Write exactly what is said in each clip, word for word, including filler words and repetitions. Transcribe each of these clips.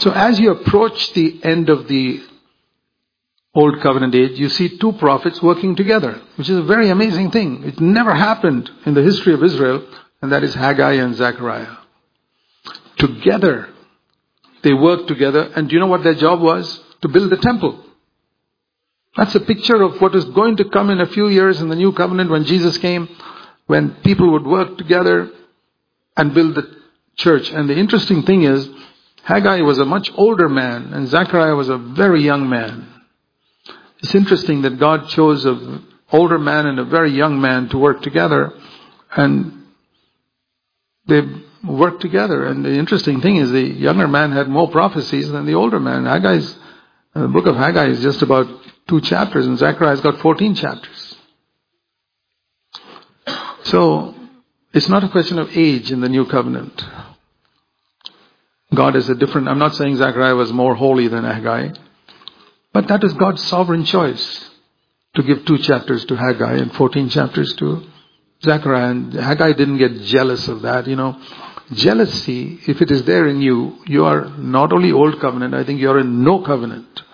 So as you approach the end of the Old Covenant age, you see two prophets working together, which is a very amazing thing. It never happened in the history of Israel, and that is Haggai and Zechariah. Together, they worked together, and do you know what their job was? To build the temple. That's a picture of what is going to come in a few years in the New Covenant when Jesus came, when people would work together and build the church. And the interesting thing is, Haggai was a much older man, and Zechariah was a very young man. It's interesting that God chose an older man and a very young man to work together, and they worked together. And the interesting thing is the younger man had more prophecies than the older man. Haggai's, the book of Haggai is just about two chapters, and Zechariah's got fourteen chapters. So, it's not a question of age in the New Covenant. God is a different, I'm not saying Zechariah was more holy than Haggai, but that is God's sovereign choice to give two chapters to Haggai and fourteen chapters to Zechariah. And Haggai didn't get jealous of that, you know. Jealousy, if it is there in you, you are not only Old Covenant, I think you are in no covenant.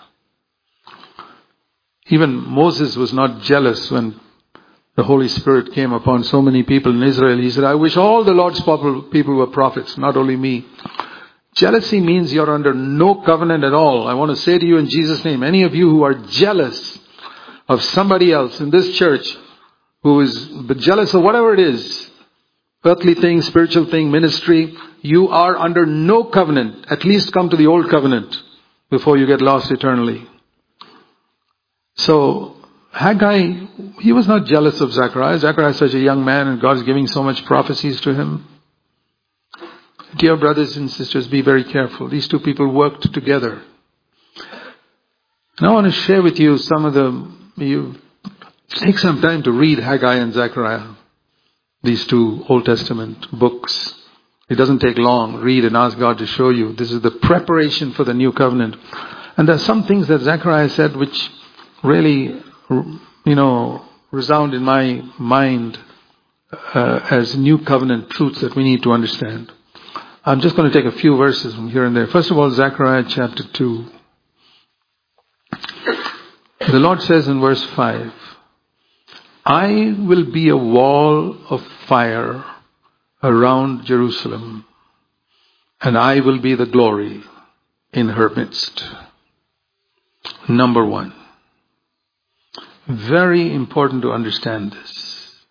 Even Moses was not jealous when the Holy Spirit came upon so many people in Israel. He said, I wish all the Lord's people were prophets, not only me. Jealousy means you're under no covenant at all. I want to say to you in Jesus' name, any of you who are jealous of somebody else in this church, who is jealous of whatever it is, earthly thing, spiritual thing, ministry, you are under no covenant. At least come to the Old Covenant before you get lost eternally. So, Haggai, he was not jealous of Zechariah. Zechariah is such a young man and God is giving so much prophecies to him. Dear brothers and sisters, be very careful. These two people worked together. And I want to share with you some of the, you take some time to read Haggai and Zechariah, these two Old Testament books. It doesn't take long. Read and ask God to show you. This is the preparation for the New Covenant. And there are some things that Zechariah said which really, you know, resound in my mind uh, as New Covenant truths that we need to understand. I'm just going to take a few verses from here and there. First of all, Zechariah chapter two. The Lord says in verse five, I will be a wall of fire around Jerusalem, and I will be the glory in her midst. Number one. Very important to understand this.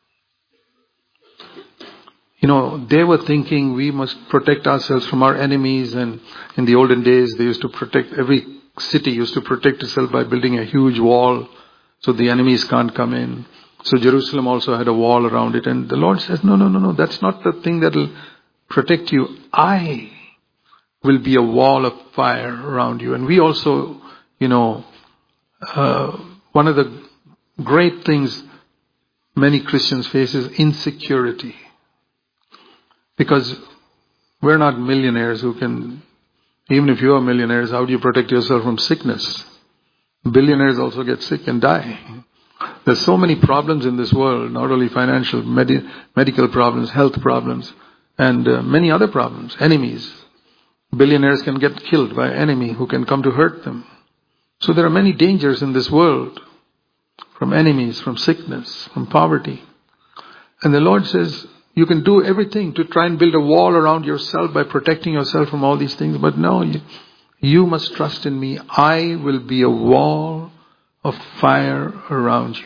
You know, they were thinking we must protect ourselves from our enemies, and in the olden days they used to protect, every city used to protect itself by building a huge wall so the enemies can't come in. So Jerusalem also had a wall around it, and the Lord says, no, no, no, no, that's not the thing that will protect you. I will be a wall of fire around you. And we also, you know, uh, one of the great things many Christians face is insecurity. Because we're not millionaires who can, even if you are millionaires, how do you protect yourself from sickness? Billionaires also get sick and die. There's so many problems in this world, not only financial, med- medical problems, health problems, and uh, many other problems, enemies. Billionaires can get killed by an enemy who can come to hurt them. So there are many dangers in this world, from enemies, from sickness, from poverty. And the Lord says, you can do everything to try and build a wall around yourself by protecting yourself from all these things. But no, you, you must trust in me. I will be a wall of fire around you.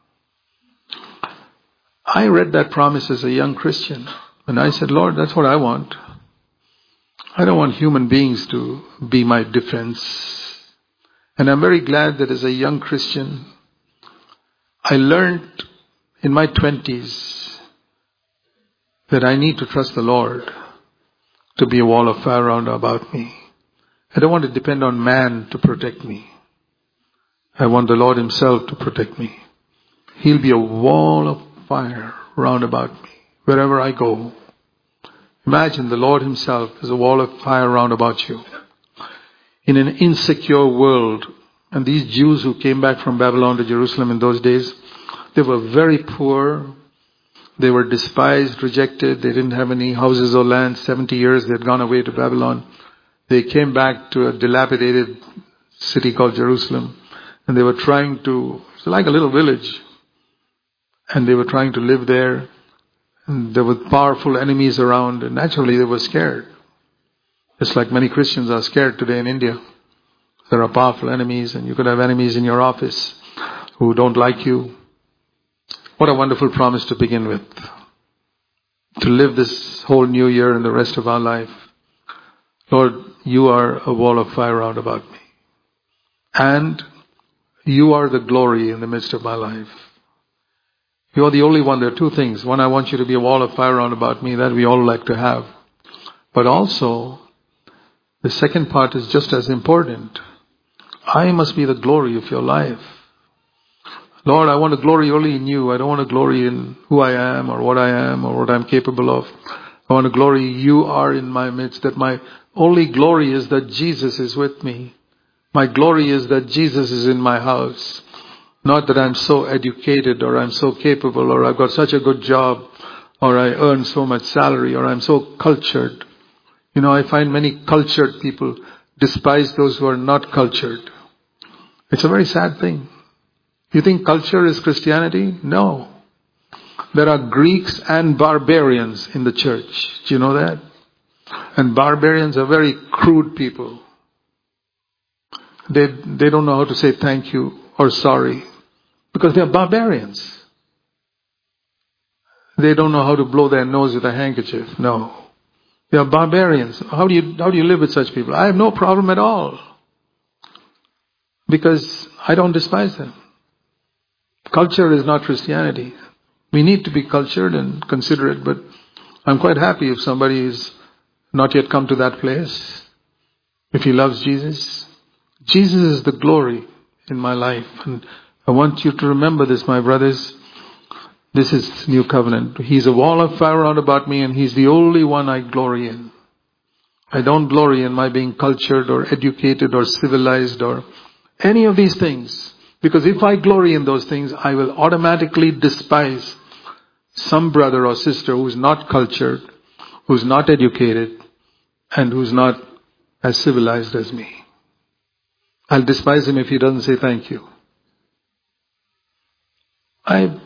I read that promise as a young Christian. And I said, Lord, that's what I want. I don't want human beings to be my defense. And I'm very glad that as a young Christian, I learned in my twenties that I need to trust the Lord to be a wall of fire round about me. I don't want to depend on man to protect me. I want the Lord Himself to protect me. He'll be a wall of fire round about me, wherever I go. Imagine the Lord Himself as a wall of fire round about you. In an insecure world, and these Jews who came back from Babylon to Jerusalem in those days, they were very poor. They were despised, rejected. They didn't have any houses or land. seventy years they had gone away to Babylon. They came back to a dilapidated city called Jerusalem, and they were trying to, it's like a little village, and they were trying to live there, and there were powerful enemies around, and naturally they were scared. Just like many Christians are scared today in India. There are powerful enemies, and you could have enemies in your office who don't like you. What a wonderful promise to begin with. To live this whole new year and the rest of our life. Lord, you are a wall of fire round about me. And you are the glory in the midst of my life. You are the only one. There are two things. One, I want you to be a wall of fire round about me. That we all like to have. But also, the second part is just as important. I must be the glory of your life. Lord, I want to glory only in you. I don't want to glory in who I am or what I am or what I'm capable of. I want to glory you are in my midst. That my only glory is that Jesus is with me. My glory is that Jesus is in my house. Not that I'm so educated or I'm so capable or I've got such a good job or I earn so much salary or I'm so cultured. You know, I find many cultured people despise those who are not cultured. It's a very sad thing. You think culture is Christianity? No. There are Greeks and barbarians in the church. Do you know that? And barbarians are very crude people. They, they don't know how to say thank you or sorry because they are barbarians. They don't know how to blow their nose with a handkerchief. No. They are barbarians. How do you, how do you live with such people? I have no problem at all. Because I don't despise them. Culture is not Christianity. We need to be cultured and considerate, but I'm quite happy if somebody is not yet come to that place. If he loves Jesus. Jesus is the glory in my life. And I want you to remember this, my brothers. This is New Covenant. He's a wall of fire round about me, and He's the only one I glory in. I don't glory in my being cultured or educated or civilized or any of these things. Because if I glory in those things, I will automatically despise some brother or sister who's not cultured, who's not educated, and who's not as civilized as me. I'll despise him if he doesn't say thank you. I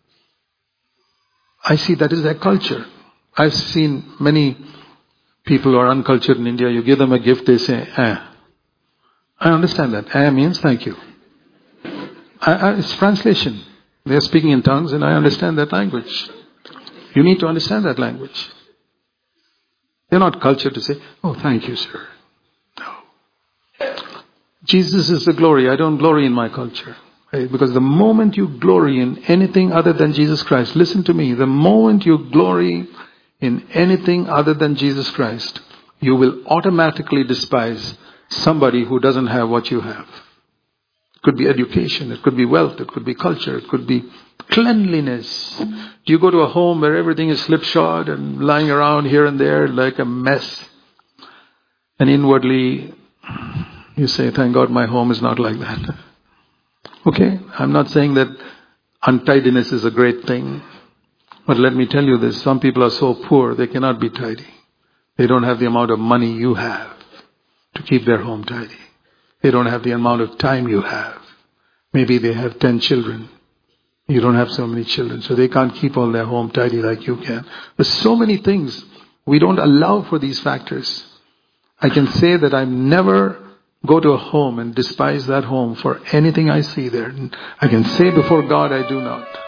I see that is their culture. I've seen many people who are uncultured in India. You give them a gift, they say, eh. I understand that. Eh means thank you. I, I, it's translation. They're speaking in tongues and I understand that language. You need to understand that language. They're not cultured to say, oh, thank you, sir. No. Jesus is the glory. I don't glory in my culture. Right? Because the moment you glory in anything other than Jesus Christ, listen to me, the moment you glory in anything other than Jesus Christ, you will automatically despise somebody who doesn't have what you have. It could be education, it could be wealth, it could be culture, it could be cleanliness. Do you go to a home where everything is slipshod and lying around here and there like a mess? And inwardly, you say, thank God my home is not like that. Okay, I'm not saying that untidiness is a great thing. But let me tell you this, some people are so poor, they cannot be tidy. They don't have the amount of money you have to keep their home tidy. They don't have the amount of time you have. Maybe they have ten children. You don't have so many children, so they can't keep all their home tidy like you can. There's so many things. We don't allow for these factors. I can say that I never go to a home and despise that home for anything I see there. I can say before God, I do not.